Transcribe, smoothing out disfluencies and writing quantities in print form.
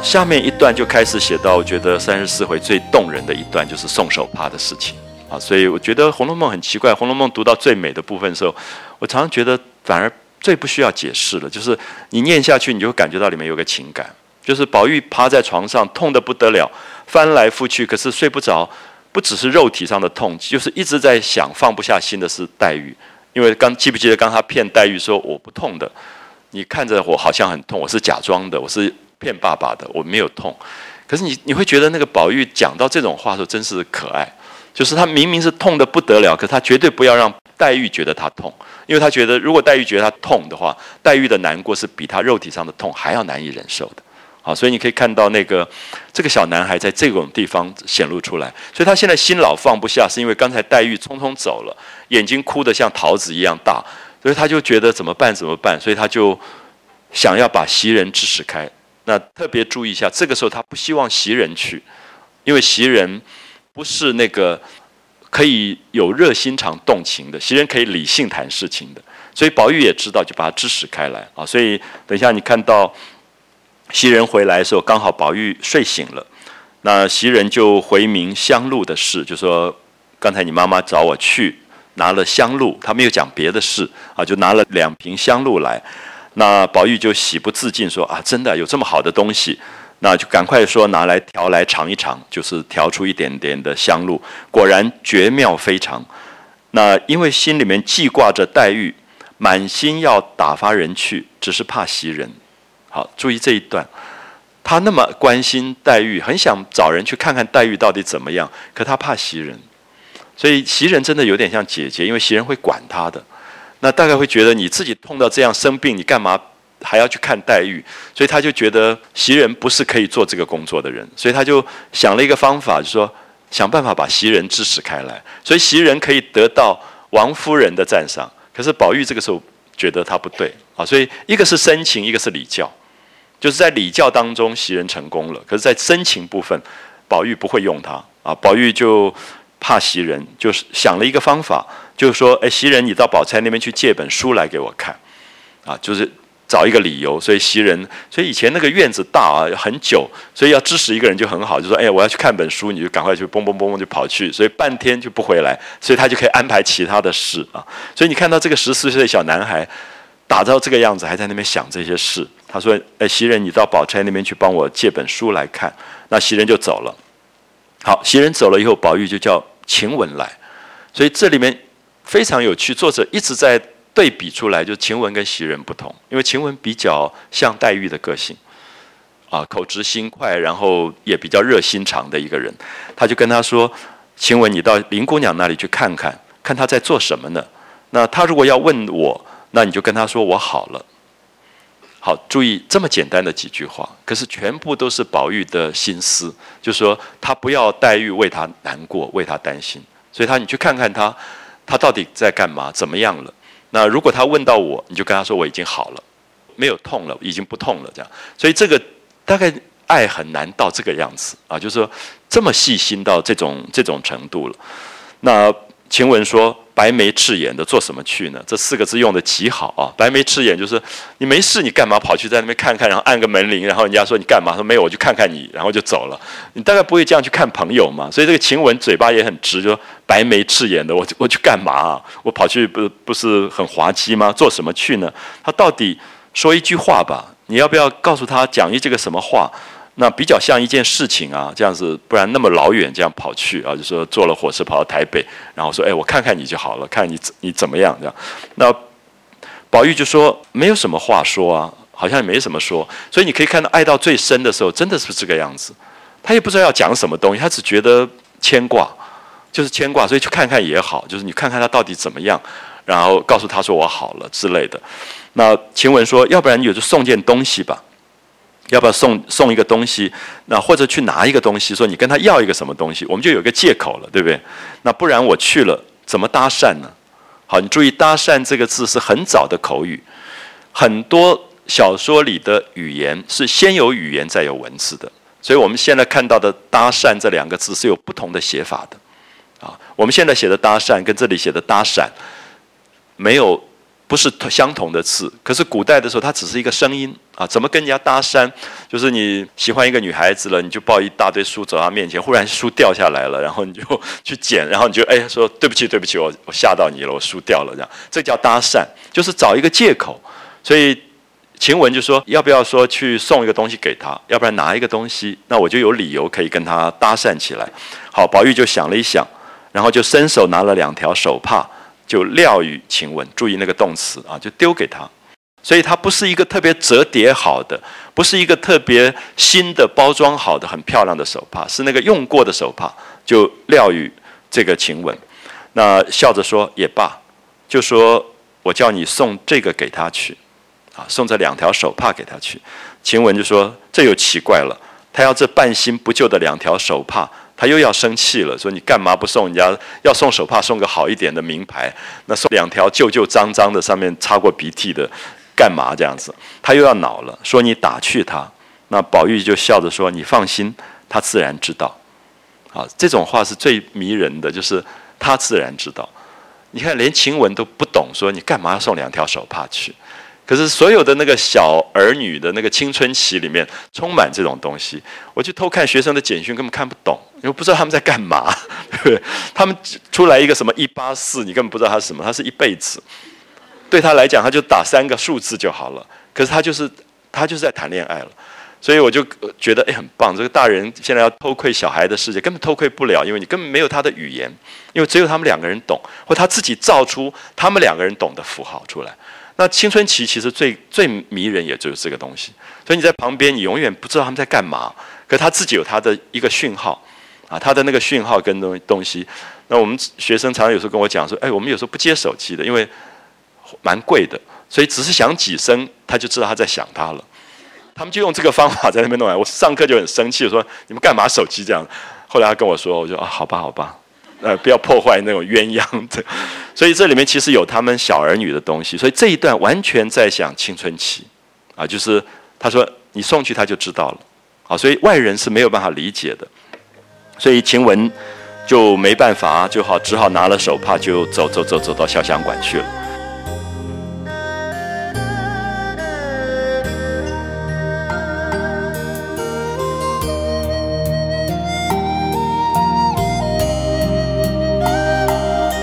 下面一段就开始写到，我觉得34回最动人的一段就是送手帕的事情啊，所以我觉得《红楼梦》很奇怪，《红楼梦》读到最美的部分的时候，我常常觉得反而最不需要解释了，就是你念下去，你就会感觉到里面有个情感，就是宝玉趴在床上痛得不得了，翻来覆去，可是睡不着，不只是肉体上的痛，就是一直在想放不下心的是黛玉，因为记不记得刚他骗黛玉说我不痛的，你看着我好像很痛，我是假装的，我是骗爸爸的，我没有痛。可是你会觉得那个宝玉讲到这种话的时候真是可爱，就是他明明是痛得不得了，可他绝对不要让黛玉觉得他痛，因为他觉得如果黛玉觉得他痛的话，黛玉的难过是比他肉体上的痛还要难以忍受的。好，所以你可以看到这个小男孩在这种地方显露出来，所以他现在心老放不下，是因为刚才黛玉匆匆走了，眼睛哭得像桃子一样大，所以他就觉得怎么办，所以他就想要把袭人支使开。那特别注意一下，这个时候他不希望袭人去，因为袭人不是那个可以有热心肠动情的，袭人可以理性谈事情的，所以宝玉也知道，就把他支使开来啊。所以等一下你看到袭人回来的时候，刚好宝玉睡醒了，那袭人就回明香露的事，就说刚才你妈妈找我去拿了香露，他没有讲别的事啊，就拿了2瓶香露来。那宝玉就喜不自禁说啊，真的有这么好的东西，那就赶快说拿来调来尝一尝，就是调出一点点的香露，果然绝妙非常。那因为心里面记挂着黛玉，满心要打发人去，只是怕袭人。好，注意这一段，他那么关心黛玉，很想找人去看看黛玉到底怎么样，可他怕袭人，所以袭人真的有点像姐姐，因为袭人会管他的。那大概会觉得你自己痛到这样生病，你干嘛还要去看黛玉？所以他就觉得袭人不是可以做这个工作的人，所以他就想了一个方法，就是说想办法把袭人支使开来，所以袭人可以得到王夫人的赞赏。可是宝玉这个时候觉得他不对啊，所以一个是深情，一个是礼教，就是在礼教当中袭人成功了，可是在深情部分宝玉不会用他啊，宝玉就怕袭人，就是想了一个方法，就是说，袭人，你到宝钗那边去借本书来给我看，啊，就是找一个理由。所以袭人，所以以前那个院子大啊，很久，所以要支持一个人就很好，就说，我要去看本书，你就赶快去蹦蹦蹦蹦就跑去，所以半天就不回来，所以他就可以安排其他的事啊。所以你看到这个14岁的小男孩打到这个样子，还在那边想这些事。他说，袭人，你到宝钗那边去帮我借本书来看。那袭人就走了。好，袭人走了以后，宝玉就叫晴雯来，所以这里面非常有趣，作者一直在对比出来，就是晴雯跟袭人不同，因为晴雯比较像黛玉的个性，啊，口直心快，然后也比较热心肠的一个人。他就跟他说：“晴雯，你到林姑娘那里去看看，看她在做什么呢？那她如果要问我，那你就跟她说我好了。”好，注意这么简单的几句话，可是全部都是宝玉的心思，就是说他不要黛玉为他难过，为他担心，所以你去看看他到底在干嘛，怎么样了？那如果他问到我，你就跟他说我已经好了，没有痛了，已经不痛了，这样。所以这个大概爱很难到这个样子啊，就是说这么细心到这种程度了。那晴雯说：“白眉赤眼的做什么去呢？”这4个字用的极好啊！白眉赤眼就是你没事，你干嘛跑去在那边看看，然后按个门铃，然后人家说你干嘛？说没有，我去看看你，然后就走了。你大概不会这样去看朋友嘛？所以这个晴雯嘴巴也很直，就说白眉赤眼的，我去干嘛啊？我跑去不是很滑稽吗？做什么去呢？他到底说一句话吧？你要不要告诉他讲这个什么话？那比较像一件事情啊，这样子，不然那么老远这样跑去啊，就说坐了火车跑到台北，然后说，我看看你就好了，看你怎么样这样。那宝玉就说没有什么话说啊，好像也没什么说，所以你可以看到爱到最深的时候，真的是这个样子。他也不知道要讲什么东西，他只觉得牵挂，就是牵挂，所以去看看也好，就是你看看他到底怎么样，然后告诉他说我好了之类的。那晴雯说，要不然你就送件东西吧。要不要送一个东西？那或者去拿一个东西，说你跟他要一个什么东西，我们就有一个借口了，对不对？那不然我去了，怎么搭讪呢？好，你注意，搭讪这个字是很早的口语，很多小说里的语言是先有语言再有文字的，所以我们现在看到的搭讪这2个字是有不同的写法的。啊，我们现在写的搭讪跟这里写的搭讪没有不是相同的字，可是古代的时候，它只是一个声音啊。怎么跟人家搭讪？就是你喜欢一个女孩子了，你就抱一大堆书走到她面前，忽然书掉下来了，然后你就去捡，然后你就说对不起，对不起，我吓到你了，我书掉了，这样这叫搭讪，就是找一个借口。所以晴雯就说要不要说去送一个东西给他，要不然拿一个东西，那我就有理由可以跟他搭讪起来。好，宝玉就想了一想，然后就伸手拿了2条手帕。就撂与晴雯，注意那个动词啊，就丢给他。所以它不是一个特别折叠好的，不是一个特别新的包装好的很漂亮的手帕，是那个用过的手帕，就撂与这个晴雯。那笑着说也罢，就说我叫你送这个给他去，啊，送这2条手帕给他去。晴雯就说这又奇怪了，他要这半新不旧的2条手帕。他又要生气了，说你干嘛不送人家？要送手帕，送个好一点的名牌，那送2条旧旧脏脏的，上面擦过鼻涕的，干嘛这样子？他又要恼了，说你打趣他。那宝玉就笑着说：“你放心，他自然知道。”啊，这种话是最迷人的，就是他自然知道。你看，连晴雯都不懂，说你干嘛要送2条手帕去？可是所有的那个小儿女的那个青春期里面充满这种东西。我去偷看学生的简讯，根本看不懂，因为不知道他们在干嘛。对不对？他们出来一个什么184，你根本不知道他是什么，他是一辈子。对他来讲，他就打3个数字就好了。可是他就是在谈恋爱了。所以我就觉得很棒。这个大人现在要偷窥小孩的世界，根本偷窥不了，因为你根本没有他的语言，因为只有他们2个人懂，或他自己造出他们2个人懂的符号出来。那青春期其实最迷人也就是这个东西，所以你在旁边，你永远不知道他们在干嘛，可他自己有他的一个讯号，啊，他的那个讯号跟东西。那我们学生常常有时候跟我讲说，我们有时候不接手机的，因为蛮贵的，所以只是响几声，他就知道他在想他了。他们就用这个方法在那边弄来。我上课就很生气，说你们干嘛手机这样？后来他跟我说，我就好吧好吧。不要破坏那种鸳鸯的，所以这里面其实有他们小儿女的东西，所以这一段完全在讲青春期，啊，就是他说你送去他就知道了，啊，所以外人是没有办法理解的，所以晴雯就没办法，只好拿了手帕就走到潇湘馆去了。